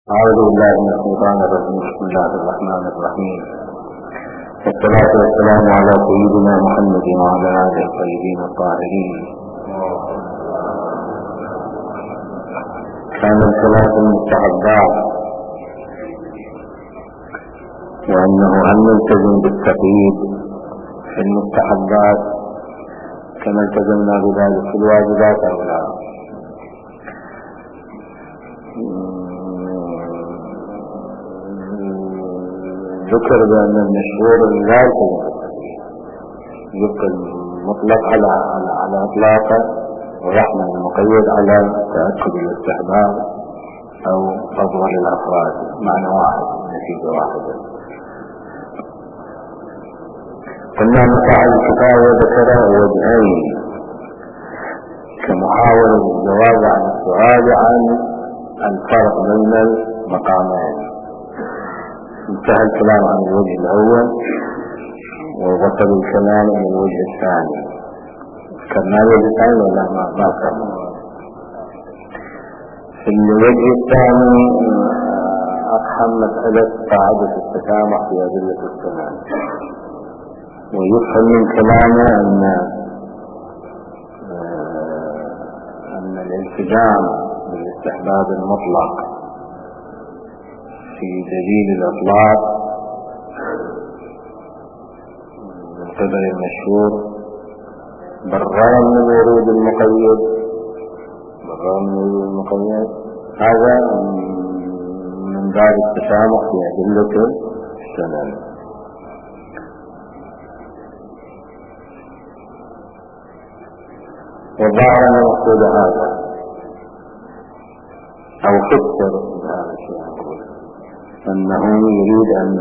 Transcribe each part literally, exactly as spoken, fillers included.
أعوذ بالله من الشيطان الرجيم. بسم الله الرحمن الرحيم، والصلاة والسلام على سيدنا محمد وعلى آله الطيبين الطاهرين. كان الصلاة المستحبات، وأنه هل نلتزم بالتقييد في المستحبات كما التزمنا بذلك في الواجبات أو لا؟ ذكر بأن المشهور لا يبقى المطلق على على على إطلاقه، ويحمل المقيد على تأكد الاستحباب أو أظهر الأفراد، معنى واحد، نتيجة واحدة. قلنا مصاحب الكفاية ذكر وجهين كمحاولة الجواب عن السؤال عن الفرق بين المقامين. انتهى الكلام عن الوجه الأول وبطل الكلام عن الوجه الثاني. ذكرنا الوجه الثاني ولا ما ذكرنا؟ في الوجه الثاني أفهم مسألة قاعدة التسامح في أدلة الكلام، ويفهم من كلامه أن أن الالتزام بالاستحباب المطلق في دليل الإطلاق من قبل المشهور بالرغم من ورود المقيد بالرغم من ورود المقيد هذا من باب التسامح في أدلة السنن. وظهر أن مقصود هذا أو فسر بهذا الشيء أنه يريد أن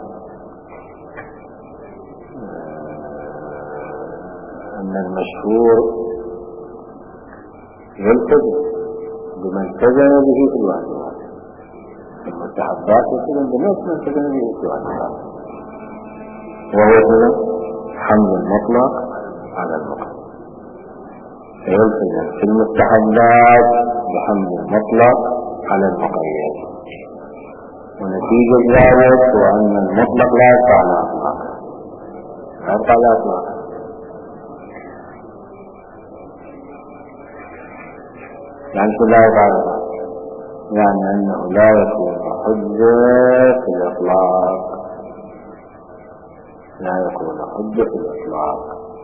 أن المشهور يلتزم بما التزم به في الواجبات، المستحبات يلتزم بما التزم به في الواجبات، وهو حمل المطلق على المقيد. فيلتزم في المستحبات بحمل المطلق على المقيد، ونتيجة ذلك هو أن المطلق لا يبقى على أطلاقه، لا يبقى على أطلاقه. يعني شو لا يبقى على أطلاقه؟ يعني أنه لا يكون حجة في الإطلاق، لا يكون حجة في الإطلاق.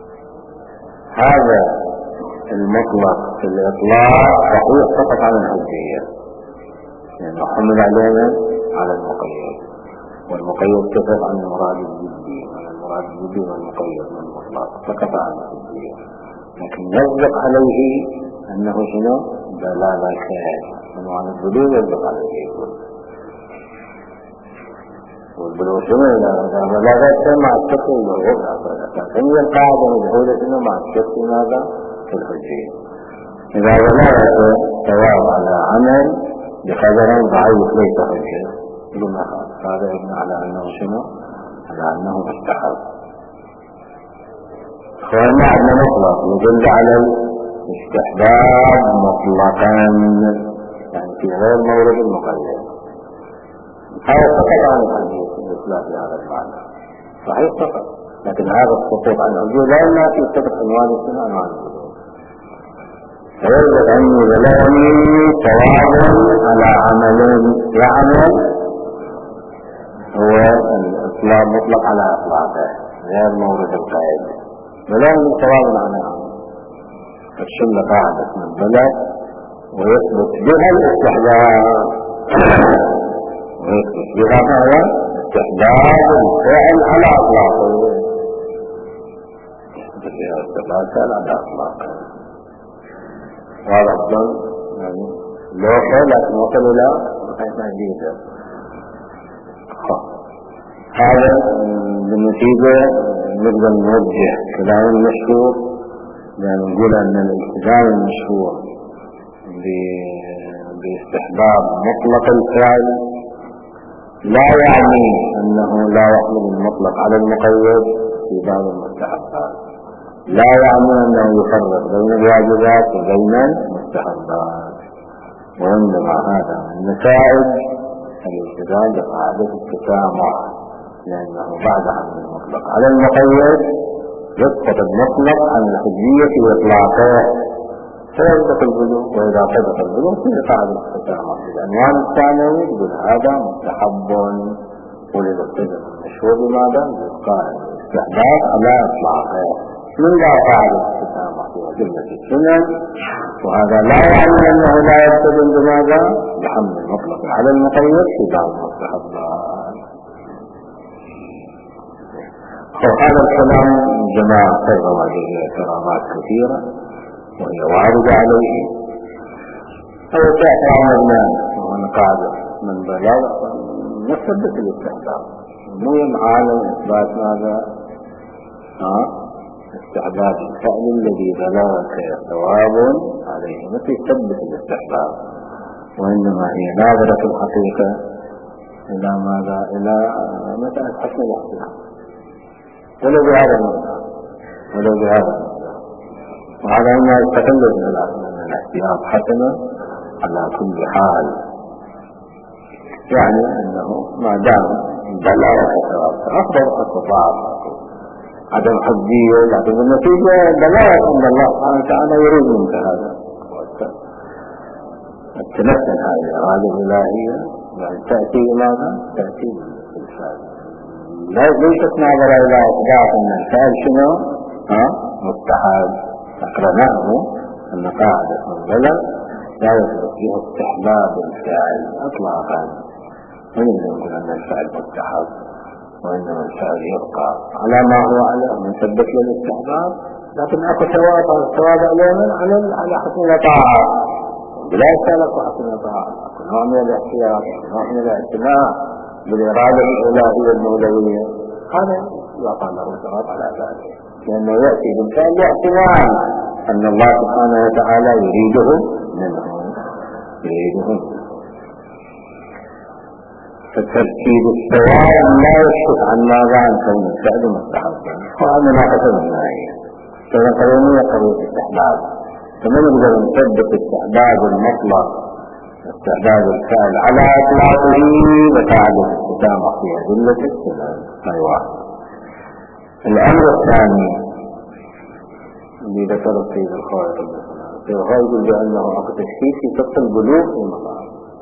هذا المطلق في الإطلاق صحيح فقط عن الحجية، لأنه يعني حمل علينا على المقيد، والمقيد كفر عن المراد الجدي، عن المراد الجدي والمقيد من المطلق فكفر عن الحجية. لكن يصدق عليه أنه شنو؟ دلالة كائن من عن الدلول يصدق عليه، والبلوغ شنو؟ إذا بلغت مع الشك والغرفة، فهي القاعدة مجهولة شنو مع الشك ماذا؟ في الحجية. إذا بلغت ثواب على عمل بقدر ضعيف ليس حجة، لما هذا يبنى على أنه شنو؟ على أنه مستحب. فالمعنى مطلق يدل على الاستحباب مطلقا، يعني في غير مورد المقيد. هذا فقط عن الحديث الإسلام في هذا المعنى صحيح فقط، لكن هذا السقوط عن الحديث لا ينافي سقط عنوان السنة عنوان الحديث. فيجب أن يبلغني ثواب على عمل يعمل هو الإطلاق مطلق على إطلاقه غير مورد القيد، بلغني ثواب على عمل تشل قاعدة من البلد ويثبت بها الاستحباب، ويثبت بها هذا استحباب الفعل على إطلاقه، يثبت بها استحباب على إطلاقه. وهذا أفضل يعني لوحة، لكن وصل إلى حيث جيدة. هذا بالنتيجة نقدر نوجه كلام المشهور، يعني نقول أن الالتزام المشهور باستحباب مطلق الفعل لا يعني أنه لا يحمل المطلق على المقيد في باب المستحبات، لا يعني أنه يفرق بين الواجبات وبين المستحبات. وعندما هذا النتائج الالتزام بقاعدة التسامح، لأنه بعد حمل المطلق على المقيد يسقط المطلق عن الحجية إطلاقه فيصدق البلوغ، وإذا صدق البلوغ في قاعدة التسامح. العنوان الثاني يقول هذا مستحب ولذا ابتدأ المشهور بماذا؟ بالقاعدة الاستحباب على إطلاقه من لا قاعدة التسامح في جملة السنن، وهذا لا يعني أنه لا يلتزم بماذا؟ بحمل المطلق على المقيد في بعض المستحبات. وهذا الكلام جماعة ترغب عليه اعتراضات كثيرة وهي واردة عليه. أو تأتي عملنا وهو قاعدة من بلاغ نثبت الاستحباب، مو يمعانا إثبات ماذا؟ ها؟ استحباب الفعل الذي بلغك ثواب عليه، متى يثبت الاستحباب، وإنما هي ناظرة الحقيقة إلى ماذا؟ إلى مسألة حسن الاحتمال ولو بهذا المقدار ولو بهذا المقدار. وهذا ما يتقلد من الاحتياط حسنا على كل حال، يعني أنه ما دام بلغك ثواب أفضل استطاع عدم حجية عدم النتيجة بلاغك عند الله سبحانه وتعالى يريد منك هذا التمثل. هذه الإرادة الإلهية يعني تأتي ماذا؟ تأتي بالفعل، ليست ناظرة إلى إثبات أن الفعل شنو؟ ها؟ مستحب. أقرناه أن قاعدة البلد لا يثبت فيها استحباب الفعل إطلاقا، من يقول أن الفعل مستحب، وإنما الفعل يبقى على ما هو على من ثبت للاستحباب، لكن أكو ثواب ثواب علينا على على حسن الطاعة، بلا يسألك حسن الطاعة، نوع من الاحتياط، نوع من الاعتناء بالإرادة الإلهية المولوية، هذا يعطى له ثواب على ذلك، لأنه يأتي بالفعل اعتناء أن الله سبحانه وتعالى يريده منه يريده منه. فتركيب الثواب لا يكشف عن ماذا؟ عن كون الفعل مستحبا، وهذا ما قتلنا هي فإذا قوانية قضية الاستحباب، فمن نقدر نثبت استحباب المطلق استحباب الفعل على إطلاقه بقاعدة التسامح في أدلة السنن. هاي واحد. الأمر الثاني اللي ذكره السيد الخالق السيد الخالق يقول بأنه أكو تشكيك في قصة البلوغ في المقام،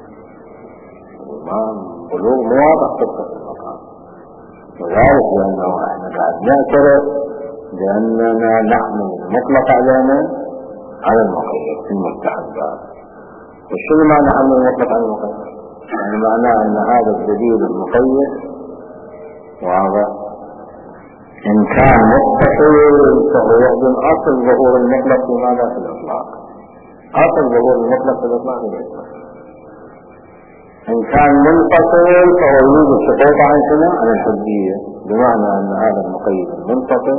بلوغ مواضح قصة المقام، وذلك لأنه احنا قاعد نعترف بأننا نحمل المطلق علينا على المقيد في المستحبات. وشو معنى حمل المطلق على المقيد؟ يعني معناه أن هذا الدليل المقيد واضح إن كان متصل فهو يخدم أصل ظهور المطلق في ماذا؟ في الإطلاق. أصل ظهور المطلق في الإطلاق في الإطلاق. إن كان منفصل فهو يريد السقوط عن شنو؟ عن الحجية، بمعنى أن هذا المقيد المنفصل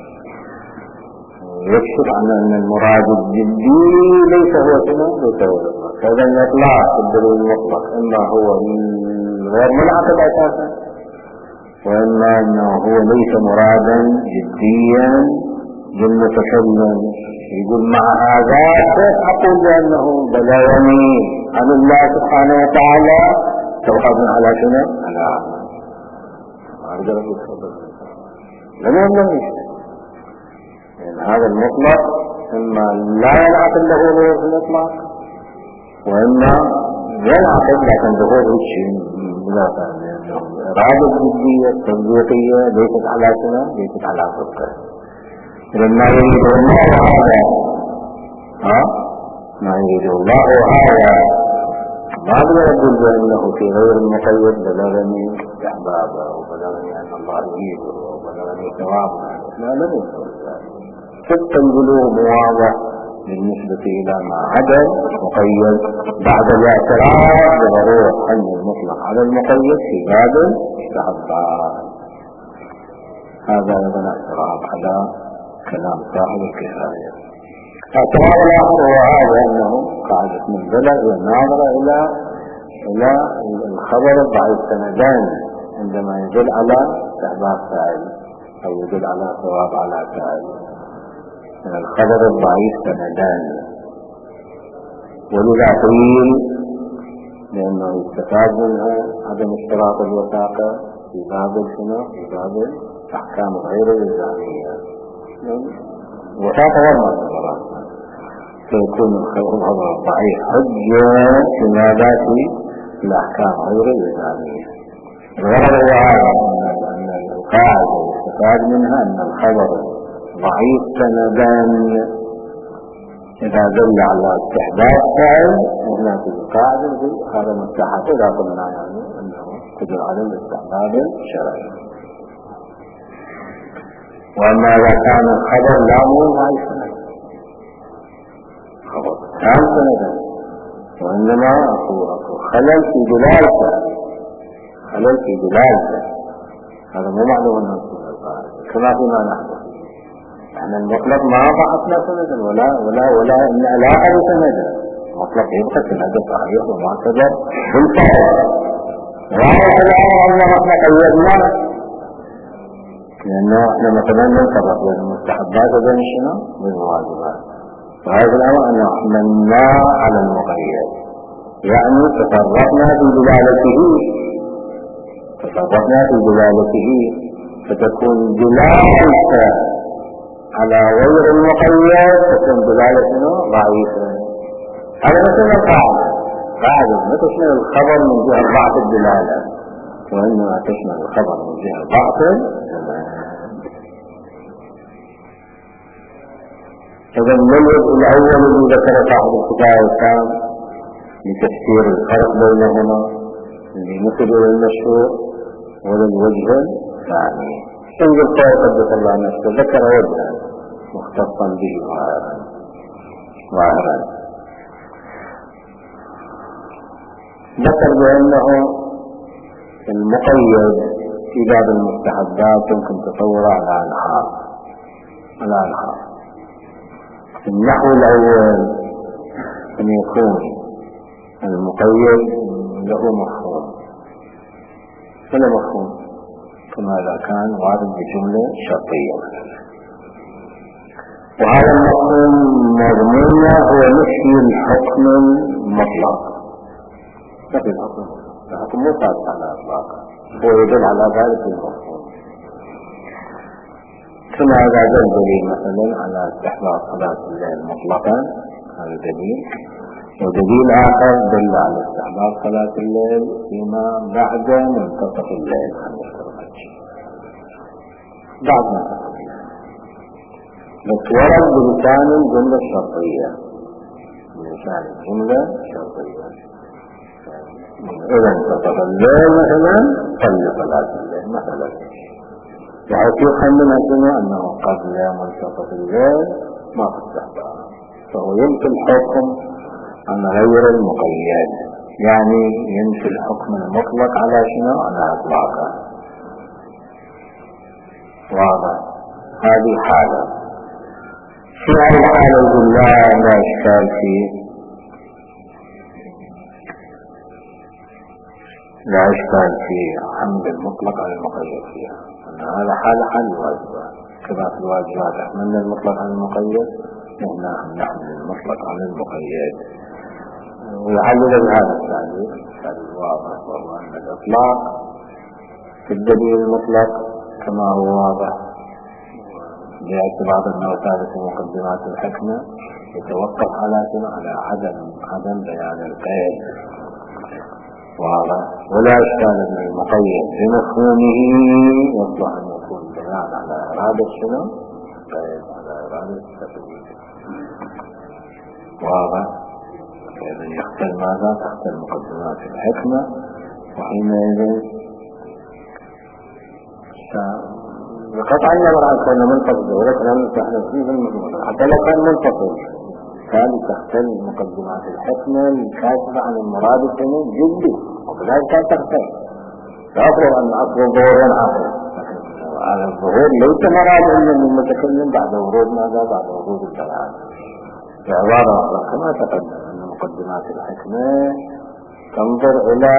يكشف عن أن المراد الجدي ليس هو شنو؟ ليس هو الإطلاق. فإذا الإطلاق في الدليل المطلق إما هو غير منعقد أساسا، وإما أنه هو ليس مرادا جديا للمتكلم. يقول مع هذا أقول بأنه بلغني عن الله سبحانه وتعالى توقفنا على شنو؟ على أرجل الصدق لم يمنعش. يعني هذا المطلق إما لا ينعقد له ظهور في الإطلاق، وإما ينعقد لكن ظهور الشيء بلا فهم. الإرادة الجدية التطبيقية ليست على شنو؟ ليست على فكرة. لما يريد الله هذا ها ما يريد الله هذا ما يقول بأنه في غير المقيد بلغني استحبابه وبلغني أن الله يريده وبلغني ثوابه، لا لم يقول ذلك. صدق البلوغ واضح بالنسبة إلى ما عدا مقيد بعد الاعتراف بضرورة حمل المطلق على المقيد في باب الاستحباب. هذا أيضا اعتراف على كلام صاحب الكفاية. اعتراف الآخر هو هذا أنه قاعدة من بلغ والناظرة إلى إلى الخبر الضعيف سندان عندما يدل على استحباب فاعل أو يدل على ثواب على فاعل. من الخبر الضعيف سندان، ولذا قيل لأنه يستفاد منها عدم اشتراط الوثاقة في باب شنو؟ في باب أحكام غير الإلزامية. الوثاقة غير معتبرة، فيكون الخبر الضعيف حجة في ماذا؟ في الأحكام غير الإلزامية. الغرض هو هذا، أن القاعدة يستفاد منها أن الخبر ضعيف سندا إذا دل على استحباب فعل، وهناك القاعدة هذا مستحب إذا قلنا يعني أنه تدل على الاستحباب الشرعي. وأما إذا كان الخبر لا مو ضعيف سندا، خبر كان سندا وإنما أكو خلل في دلالته، خلل في دلالته، هذا مو معلوم أنه يكون القاعدة كما فيما نحن احنا المطلق ما ضعفنا سندا ولا ولا ولا ان علاقه بسندا، المطلق يبقى سندا صحيح ومعتبر بالفعل. وهذا الامر ان احنا قيدناه، لانه احنا مثلا ننطبق بين المستحبات وبين شنو؟ بين الواجبات. وهذا الامر ان حملنا على المقيد، يعني تصرفنا في دلالته، تصرفنا في دلالته فتكون دلالته على غير المقيد تكون دلالته ضعيفة. هذا مثل القاعدة، قاعدة ما تشمل الخبر من جهة ضعف الدلالة، وإنما تشمل الخبر من جهة ضعف الزمان. إذا الوجه الأول الذي ذكر صاحب الكتاب التام لتفسير الفرق بينهما لمثل المشهور، وللوجه الثاني انظر قول قدس الله نفسه ذكر وجها مختصا به ظاهرا، ذكر بأنه المقيد في باب المستحبات يمكن تصوره على أنحاء على أنحاء. النحو الأول أن يكون المقيد له مفهوم، فلا مفهوم كما إذا كان وارد بجملة شرطية مثلا، وهذا المفهوم مضمونه هو نفي الحكم المطلق، نفي الحكم الحكم مو ثابت على إطلاقه، هو يدل على ذلك المفهوم. كما إذا دل دليل مثلا على استحباب صلاة الليل مطلقا، هذا دليل، ودليل آخر دل على استحباب صلاة الليل فيما بعد منتصف الليل بعد ما بس ورد بلسان الجملة الشرطية، بلسان الجملة الشرطية. إذا انتصف الليل مثلا صلي صلاة الليل مثلا، يعطيك منها سنة أنه قبل منتصف الليل ما في استحباب، فهو ينفي الحكم عن غير المقيد، يعني ينفي الحكم المطلق على شنو؟ على إطلاقه. واضح؟ هذه حالة. في هذه الحالة يقول لا لا إشكال فيه، لا إشكال في حمل المطلق على المقيد فيها، أن هذا حال حال الواجبات، كما في الواجبات حملنا المطلق على المقيد، نحن نحمل المطلق على المقيد. ويعلل بهذا التعليل الواضح، وهو أن الإطلاق في الدليل المطلق كما هو واضح باعتبار أنه ثابت مقدمات الحكمة، يتوقف على على عدم عدم بيان القيد. واضح؟ ولا إشكال أن المقيد بمفهومه يصلح أن يكون بيان على إرادة شنو؟ قيد على إرادة التقييد. واضح؟ فإذا يختل ماذا؟ تختل مقدمات الحكمة، وحينئذ قطعا نظر عن كونه منفصل، ولكن نحن فيه المفهوم حتى لو كان منفصل، كان تختل مقدمات الحكمة الكاشفة عن المراد الثاني جدي، وبذلك كان تختل. فأفرض أن أصل الظهور ينعقد، على الظهور ليس مراد إلا من المتكلم بعد ورود ماذا؟ بعد ورود البيان. بعبارة أخرى كما تقدم أن مقدمات الحكمة تنظر إلى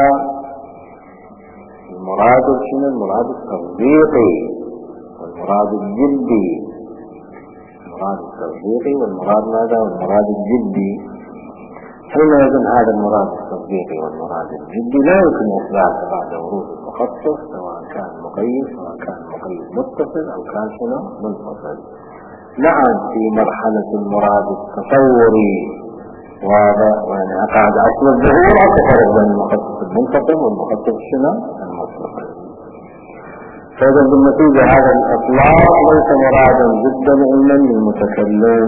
المراد شنو؟ المراد التصديقي والمراد الجدي، المراد التصديقي والمراد ماذا؟ والمراد الجدي. حينئذ هذا المراد التصديقي والمراد الجدي لا يمكن إثباته بعد ورود المخصص، سواء كان مقيد سواء كان مقيد متصل أو كان شنو منفصل. نعم في مرحلة المراد التصوري وهذا يعني قاعد أصل الظهور أتفرق بين المخصص المنفصل والمخصص شنو المتصل. فإذا بالنتيجة هذا الإطلاق ليس مرادا جدا علما للمتكلم.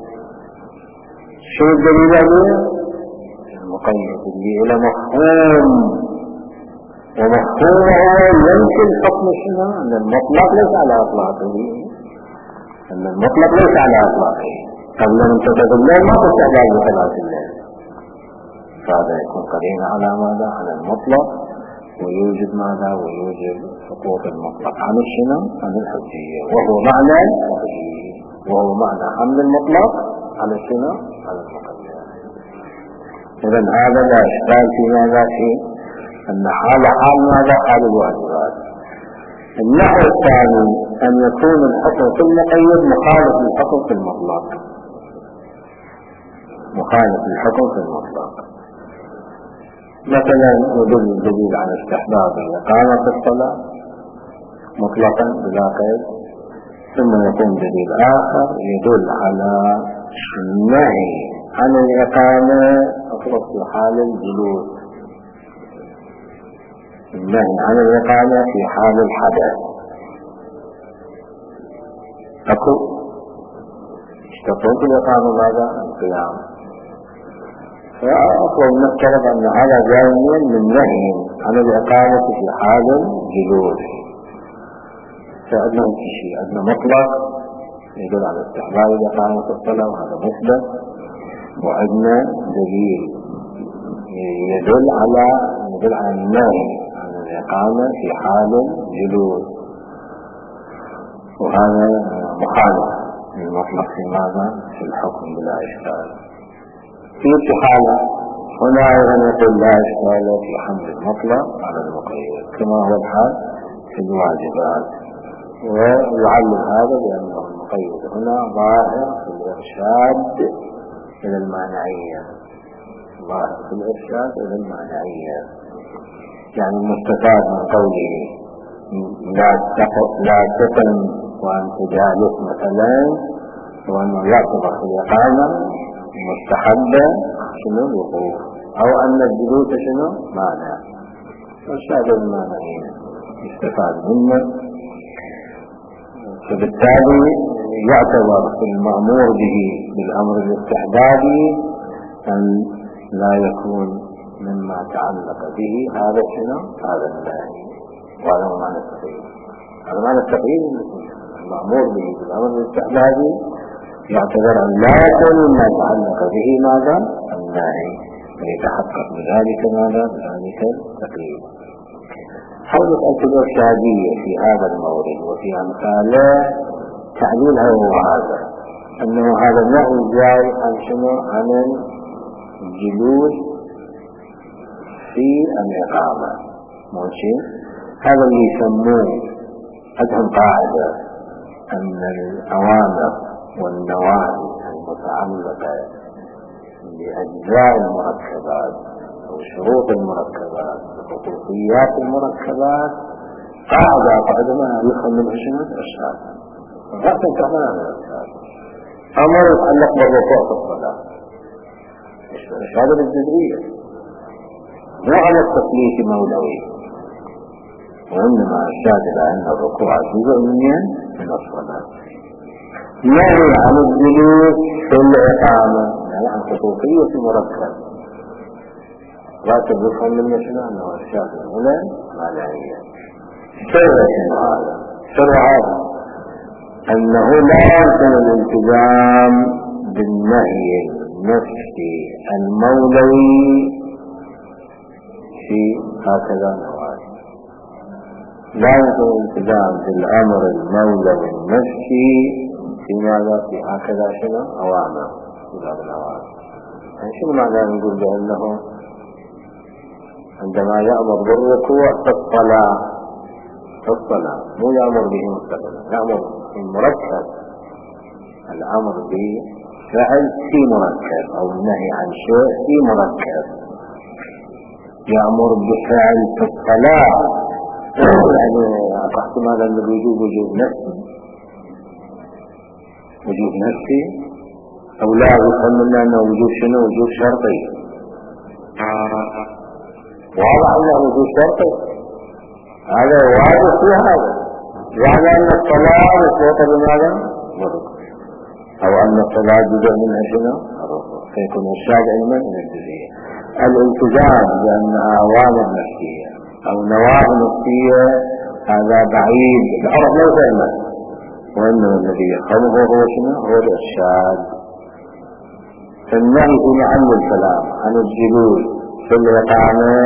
شو الدليل عليه؟ المقيد اللي إلى مفهوم، ومفهومه يمكن حكم شنو؟ أن المطلق ليس على إطلاقه، أن المطلق ليس على إطلاقه. قبل أن تبدأ الليل ما تستعجل بثلاث الليل، فهذا يكون قرينا على ماذا؟ على المطلق، ويوجد ماذا؟ ويوجد سقوط المطلق عن الشنو؟ عن الحجية، وهو معنى الحجية، وهو معنى حمل المطلق على الشنو؟ على المقيد. إذا هذا لا إشكال في ماذا؟ في أن حال حال ماذا؟ حال الواجبات. النحو الثاني أن يكون الحكم في المقيد مخالف للحكم في المطلق، مخالف للحكم في المطلق. مثلا يدل الدليل على استحباب الإقامة في الصلاة مطلقا بلا قيد، ثم يكون دليل آخر يدل على النهي عن الإقامة أطلق في حال الجلوس، النهي عن الإقامة في حال الحدث. أكو اشتقون في الإقامة ماذا؟ القيام. فأفضل نفترض أن هذا جاي من نهي عن الإقامة في حال الجلوس. فأدنى شيء أدنى مطلق يدل على استحباب الإقامة في الصلاة، وهذا مثبت، وأدنى دليل يدل على يدل على النهي عن الإقامة في حال الجلوس، وهذا مخالف للمطلق في ماذا؟ في الحكم بلا إشكال. في حالة هنا أيضا يقول لا إشكال في حمل المطلق على المقيد كما هو الحال في الواجبات، ويعلم هذا بأنه المقيد هنا ظاهر في الإرشاد إلى المانعية، ظاهر في الإرشاد إلى المانعية. يعني المستفاد من قوله لا تقم وأنت جالس مثلا، وأنه يعتبر في الإقامة مستحبة شنو الوقوف، أو أن الجلوس شنو مانع، إرشاد المانعية يستفاد منه. فبالتالي يعتبر في المأمور به بالأمر الاستحبابي أن لا يكون مما تعلق به هذا شنو هذا النهي، وهذا هو معنى التقييد. هذا معنى التقييد المأمور به بالأمر الاستحبابي يعتبر أن لا يكون مما تعلق به ماذا النهي، ويتحقق بذلك ماذا ذلك التقييد. حول مسألة الإرشادية في هذا المورد وفي أمثاله تعليلها هو هذا، أنه هذا النهي جاي عن شنو؟ عن الجلوس في الإقامة، ماشي؟ هذا اللي يسموه عندهم قاعدة أن الأوامر والنواهي المتعلقة بأجزاء المركبات أو شروط المركبات وخصوصيات المركبات قاعدة قاعدة يفهم منها شنو الإرشاد، لا تنتهي عن الإرشاد. أمر يتعلق بالركوع في الصلاة الإرشاد بالجزئية، مو على التكليف مولوي، وإنما إرشاد إلى أن الركوع جزء من الصلاة. نهي عن الجلوس في الإقامة يعني عن خصوصية المركب، لا تبقى من شنو أنه إرشاد هنا معنوية. سر شنو هذا؟ سر هذا أنه لا يمكن الالتزام بالنهي النفسي المولوي في هكذا نوعان. لا يمكن الالتزام بالأمر المولوي النفسي في ماذا؟ في هكذا شنو أوامر في هذا الأوامر. يعني شنو معنى نقول بأنه عندما يأمر بالركوع في الصلاة في الصلاة مو يأمر به مستقلا، يأمر بالمركب، الأمر به في فعل في مركب أو النهي عن شيء في مركب. يأمر بفعل في الصلاة يعني احتمال أن الوجوب وجوب نفسي وجوب نفسي أو لا يفهم لنا أنه وجوب شنو وجوب شرطي. واضح أنه وجوب شرطي هذا واضح في هذا، يعني أن الصلاة مرتبطة بماذا؟ أو أن الصلاة جزء منها شنو؟ فيكون الشاذ علما من الجزئية. الالتزام بأنها أوامر نفسية أو نواهي نفسية هذا بعيد العرف ليس علما، وإنما الذي يفهمه هو شنو؟ هو الإرشاد. فالنهي في محل الكلام عن الجلوس في الإقامة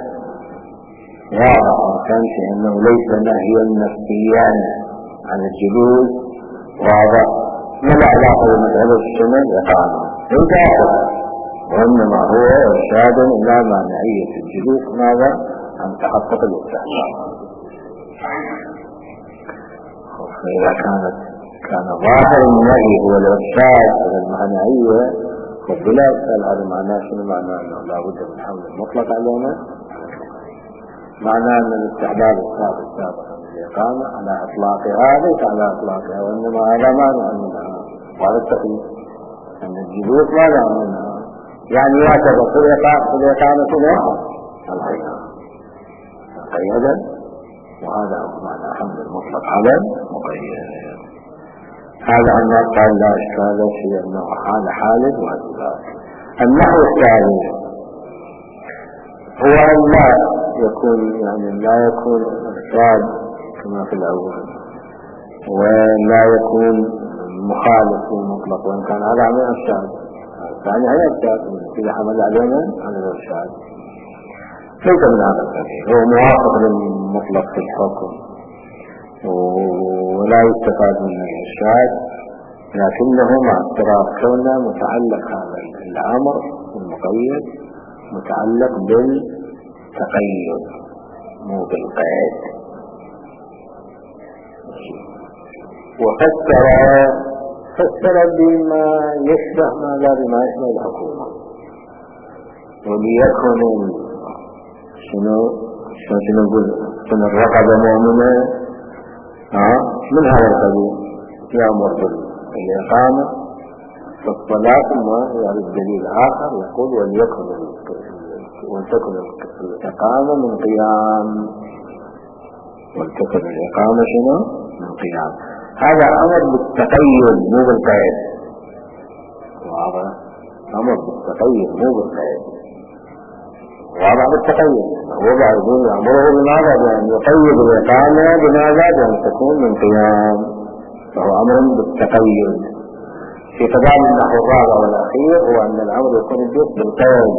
واضح كان شيء أنه ليس نهيا نفسيا عن الجلوس، واضح ما له علاقة بمسألة السنة الإقامة ليس آخر، وإنما هو إرشاد إلى مانعية الجلوس ماذا؟ عن تحقق الاستحقاق. فإذا كانت كان ظاهر النهي هو الإرشاد على المانعية فبلا يسأل هذا معناه شنو؟ معناه أنه لا بد من حمل المطلق علينا، معناه أن الاستحباب السابق السابق الإقامة على إطلاقها ليس على إطلاقها، وإنما هذا مانع منها، وهذا التقييد أن الجلوس مانع منها، يعني يعتبر في الإقامة كلها الحياة مقيدا، وهذا معنى حمل المطلق على مقيد. هذا أنه قال لا إشكال في أنه حال حالد وهذا. النحو الثاني هو أن لا يكون يعني لا يكون إرشاد كما في الأول، ولا يكون مخالف في المطلق، وإن كان هذا عن الإرشاد يعني هي إرشاد إذا حمل علينا عن الإرشاد ليس من هذا القبيل، هو موافق للمطلق في الحكم ولا يستفاد من الإرشاد، لكنه مع اضطراب كونه متعلق هذا الأمر المقيد متعلق بالتقيد مو بالقيد. وفسر فسر بما يشبه ما لا بما يشبه الحكومة، وليكن شنو شنو نقول شنو الرقبة مؤمنة ها من هذا القبيل يأمر بالإقامة في الصلاة، ثم يعني الدليل آخر يقول وليكن ولتكن الإقامة من قيام، ولتكن الإقامة شنو من قيام. هذا أمر بالتقيد مو بالقيد، وهذا أمر بالتقيد مو بالقيد، وهذا بالتقيد هو بعد يأمره بماذا؟ بأن يقيد الإقامة بماذا؟ بأن تكون من قيام، فهو أمر بالتقيد. في قضاء النحو الرابع والأخير هو أن الأمر يكون بالقيد،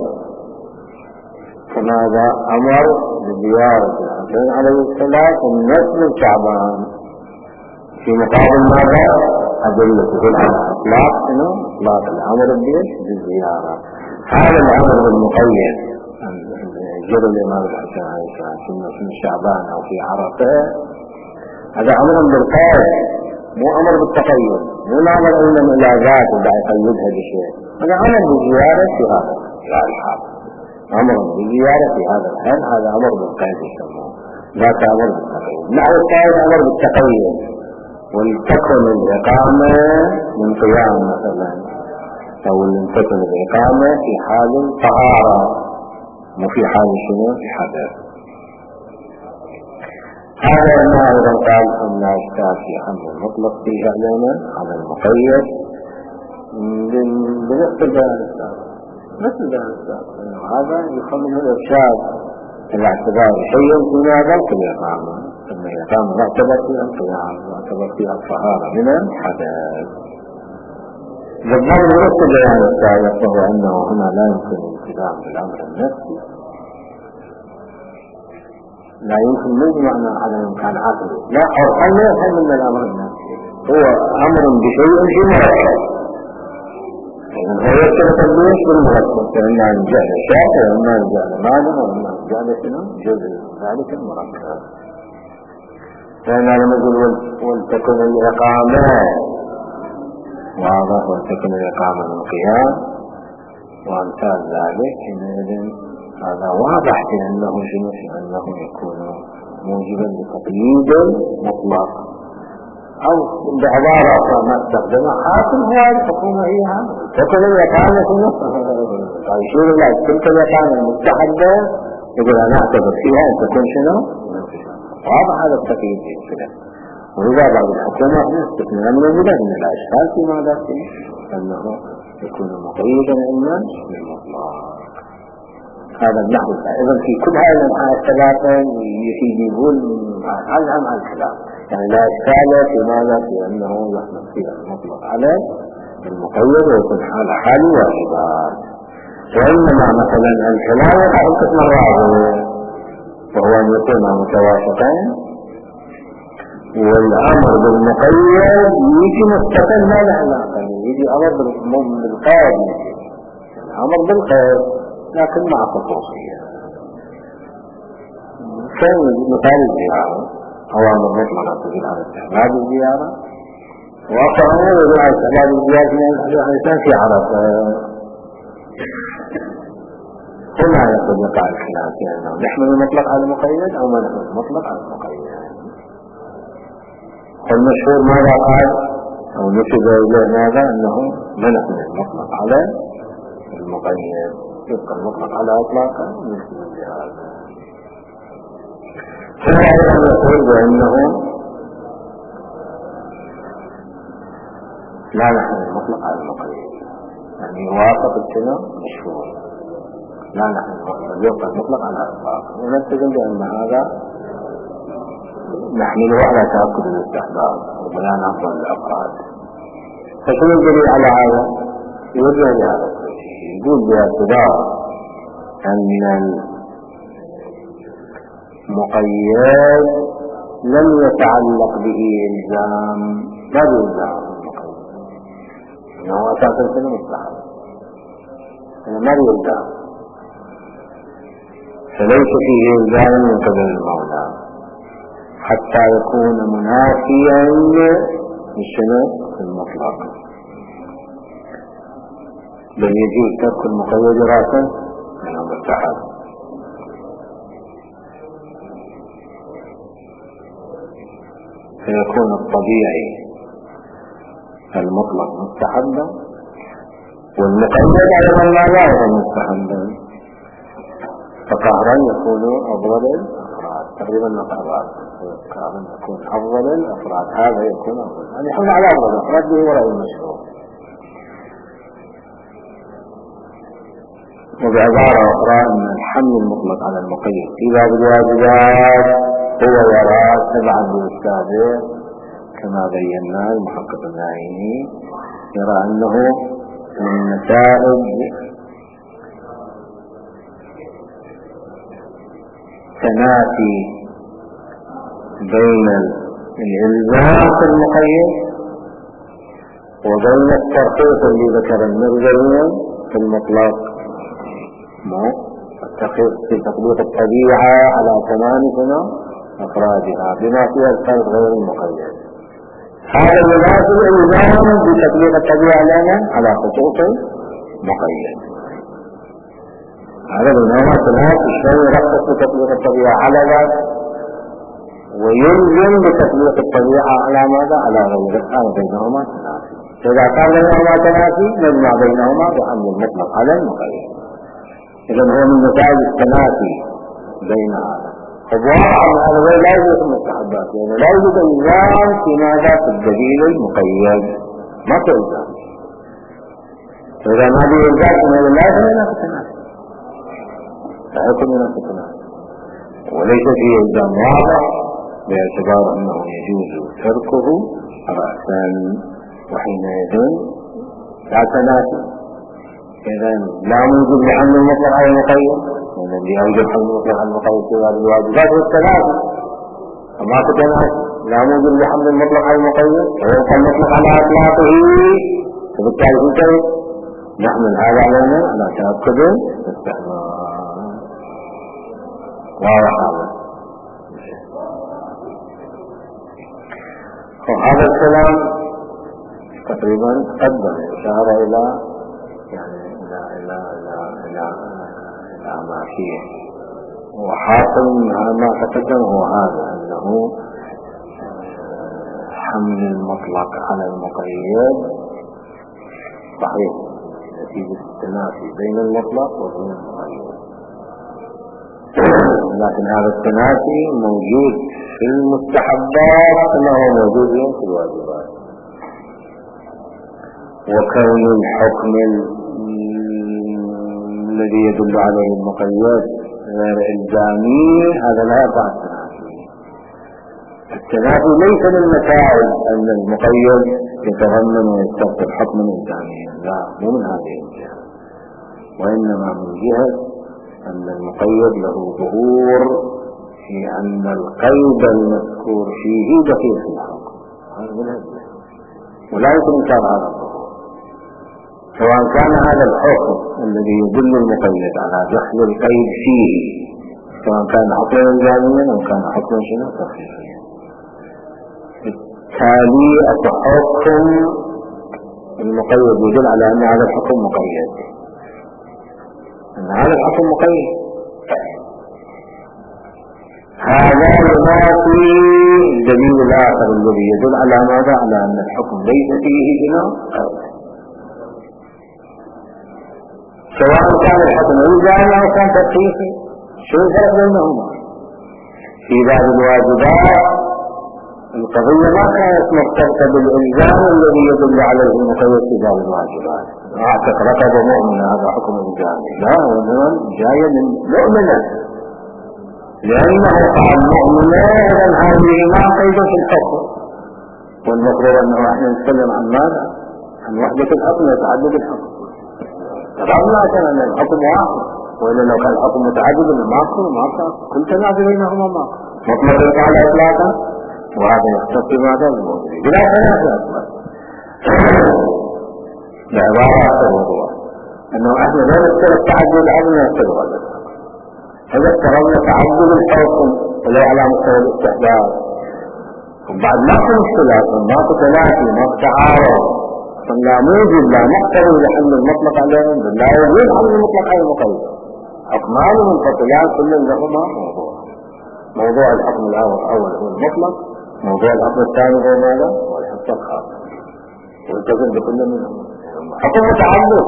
فماذا أمر بزيارة الحسين عليه السلام النسل شعبان في مقابل ماذا؟ أدلة تدل على إطلاق شنو؟ إطلاق الأمر بإيش؟ بالزيارة. هذا الأمر المقيد جرى الإمام الحسين عليه السلام في شعبان أو في عرفة، هذا أمر بالقيد مو أمر بالتقيد، مو أمر إنما إلى ذات ولا يقيدها بشيء، هذا أمر بالزيارة في هذا الحال، أمر بالزيارة في هذا الحال، هذا أمر بالقيد يسموه، ذاك أمر بالتقيد. نحو الثالث أمر بالتقيد، ولتكن الإقامة من قيام مثلا، أو لتكن الإقامة في حال طهارة مو في حال شنو؟ في حدث. هذا ما أيضا قال أن أشكال في حمل المطلق فيه علينا على المقيد بنفس البيان السابق، نفس البيان السابق، أنه هذا يخمن الإرشاد الاعتبار شيء في ماذا؟ في الإقامة، أن الإقامة يعتبر فيها القيام ويعتبر فيها الطهارة من الحدث. بالضبط نفس البيان السابق، وهو أنه هنا لا يمكن الالتزام بالأمر النفسي، لا يمكن مو بمعنى على إمكان عقلي، لا أو لا يفهم من الأمر النفسي، هو أمر بشيء في مركب، هو يرتبط بالإيش؟ بالمركب، فإما أن جعل شاكر وإما أن جعل مالا وإما أن جعل شنو جزء ذلك المركب. فإننا نقول ولتكن الإقامة واضح، وتكون الإقامة القيام وأمثال ذلك، حينئذ هذا واضح في أنه شنو في أنه يكون موجبا لتقييد مطلق. أو بعبارة أخرى ما استخدمها حاكم هو الحكومة هي هذا تكون الإقامة شنو يشير إلى تلك الإقامة المستحدة، يقول أنا أعتبر فيها أن تكون شنو واضح هذا التقييد كده. وإذا بعد الحكومة استثناء من البلاد من الأشكال في ماذا فيه أنه يكون مقيدا إما بالمطلق. هذا النحو. إذن في كل هذه الأنحاء الثلاثة يفيد يقول على عن الكلام، يعني لا إشكال في ماذا في أنه يحمل فيها المطلق على المقيد ويكون حال حال واجبات. وإنما مثلا الكلام على القسم الرابع وهو أن يكون متوافقين، والأمر بالمقيد يجي مستقل ما له علاقة، يجي أمر بالقيد، أمر بالقيد لكن مع خصوصية. كان مثال الزيارة أوامر مطلقة تدل على استحباب الزيارة، وأخر أمور يدل على استحباب الزيارة من الإنسان في عرفة. هنا يقول يقع الخلاف في أنه نحمل المطلق على المقيد أو ما نحمل المطلق على المقيد. المشهور ماذا قال أو نسب إليه ماذا أنه ما نحمل المطلق على المقيد، يبقى المطلق على أطلاقه ونسب لهذا. هنا يقول بأنه لا نحمل المطلق على المقيد، يعني يوافق الكلام مشهور لا نحن المطلق يبقى المطلق على أطلاقه، ونتجد بأن هذا نحمله على تأكد الاستحباب وبيان أفضل الأفراد. فشنو الدليل على هذا؟ يوجه لهذا الشيء، يقول باعتبار أن المقيد لم يتعلق به إلزام، لا بإلزام المقيد إنه أساسا كله مستحب، إنه ما بإلزام، فليس فيه إلزام من قبل المولى حتى يكون منافيا للشنو المطلق، بل يجوز ترك المقيد راسا من المستحب. فيكون الطبيعي المطلق مستحبا والمقيد أيضا لا يكون مستحبا، فقهرا يكون أفضل الأفراد تقريبا نقرات قهرا يكون أفضل الأفراد، هذا يكون أفضل يعني يحمل على أفضل الأفراد به ورأي المشروع. وبعبارة أخرى أن الحمل المطلق على المقيد في باب الواجبات هو يرى تبعا للسابق كما بينا المحقق الناعيني، يرى أنه من نتائج تنافي بين الإلزام في المقيد وبين الترقيق اللي ذكر المرجعين في المطلق، ما الترقيق في تطبيق الطبيعة على تمام سنة أفرادها بما فيها الفرق غير المقيد. هذا ينافي الإلزام بتطبيق الطبيعة لنا على خصوص مقيد. هذا بينما ثلاث الشيء يرخص بتطبيق الطبيعة على ذات ويلزم بتطبيق الطبيعة على ماذا؟ على غيره. هذا بينهما تنافي. إذا كان بينهما تنافي نجمع بينهما بحمل المطلق على المقيد. إذا هو من نتائج التنافي بين هذا. فواقع هذا لا يوجد مستحبات، يعني لا يوجد إلزام في ماذا؟ في الدليل المقيد، ما في إلزام. فإذا ما في إلزام فهذا لازم ينافي التنافي، لا يكون ينافي التنافي، وليس فيه إلزام واضح باعتبار أنه يجوز تركه رأسا، وحينئذ لا تنافي. إذا لا موجب لحمل المطلق على المقيد، الذي يوجب حمل المطلق على المقيد في باب الواجبات والتنافي، فما في تنافي، لا موجب لحمل المطلق على المقيد ويبقى المطلق على إطلاقه، فبالتالي في شيء نحمل هذا علينا على تأكد الاستحباب. واضح هذا. وهذا الكلام تقريبا قدم إشارة إلى يعني إلى إلى إلى إلى إلى ما فيه. وحاصل ما تقدم هو هذا، أنه حمل المطلق على المقيد صحيح نتيجة التنافي بين المطلق وبين المقيد، لكن هذا التنافي موجود في المستحبات كما هو موجود في الواجبات. وكون الحكم الذي يدل عليه المقيد غير إلزامي هذا لا يقع التنافي. التنافي ليس من مسائل أن المقيد يتضمن ويستقبل حكما إلزاميا، لا، مو من هذه الجهة، وإنما من جهة أن المقيد له ظهور في أن القيد المذكور فيه دخيل في الحكم، هذا من الجهة، ولا يمكن إنكار هذا الظهور، سواء كان هذا الحكم الذي يدل المقيد على دخل القيد فيه سواء كان حكما إلزاميا أو كان حكما شنو تخفيفيا. بالتالي التحكم المقيد يدل على أن هذا الحكم مقيد، أن هذا الحكم مقيد. هذا ينافي الدليل الآخر الذي يدل على ماذا؟ على أن الحكم ليس فيه جناح قيد، سواء كان الحكم إلزامي أو كان تخفيفي. شو الفرق بينهما؟ في باب الواجبات القضية ما كانت مرتبطة بالإلزام الذي يدل عليه المقيد في باب الواجبات. أعتق رقبة مؤمنة هذا حكم إلزامي، لا، وإنما جاي من مؤمنة، لأنه قال مؤمنة إذن هذه ما قيد في الحكم. والمفروض أنه احنا نتكلم عن ماذا؟ عن وحدة الحكم وتعدد الحكم. طبعا كان أن الحكم واحد، وإلا لو كان الحكم متعدد ما أكون ما أكون كل تنافي بينهما ما مطلق على إطلاقا، وهذا يختص بماذا؟ الموضوع بلا تنافي أصلا. بعبارة الموضوع أنه احنا لا نذكر التعدد الأمن نذكر هذا، هذا افترضنا تعدد الحكم ولا على مستوى الاستحباب، وبعد ما في اختلاف ما في تنافي ما في تعارض، فلا موجود لا نقتضي لحمل المطلق عليهم، لا يوجد حمل المطلق على المقيد. حكمان منفصلان كل لهما موضوع. موضوع الحكم الأول هو المطلق، موضوع الحكم الثاني هو ماذا؟ هو الحكم الخاص، والتزم بكل منهم حكم متعدد.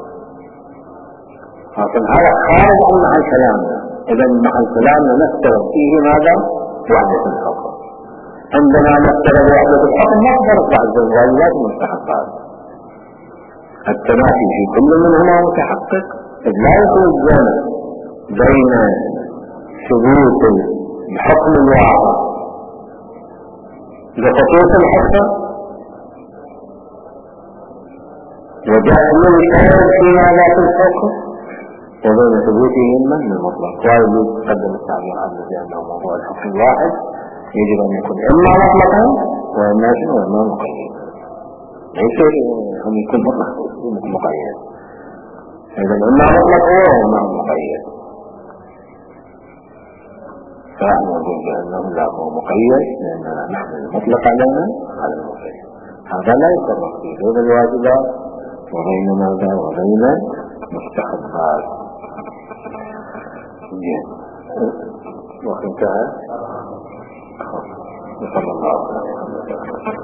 لكن هذا خارج عن محل كلامنا. إذا محل كلامنا نفترض فيه ماذا؟ وحدة الحكم. عندما نفترض وحدة الحكم نقدر تعدد الواجبات والمستحقات. التنافي في كل منهما متحقق، إذ لا يكون الجمع بين ثبوت الحكم الواحد لخصوص الحكم ودخل الشيء في ماذا في الحكم وبين ثبوته من المطلق. وهذا يقدم التعبير عنه بأنه موضوع الحكم الواحد يجب أن يكون إما مطلقا وإما شنو وإما مقيد، ليس أن يكون مطلق مقيد. إذا إما مطلق وإما مقيد، فنحن نقول بأنه لا هو مقيد لأننا نحمل المطلق علينا على المقيد. هذا لا يفرق فيه بين الواجبات وبين ماذا وبين مستحبات. وقت انتهى. صلى الله عليه وسلم.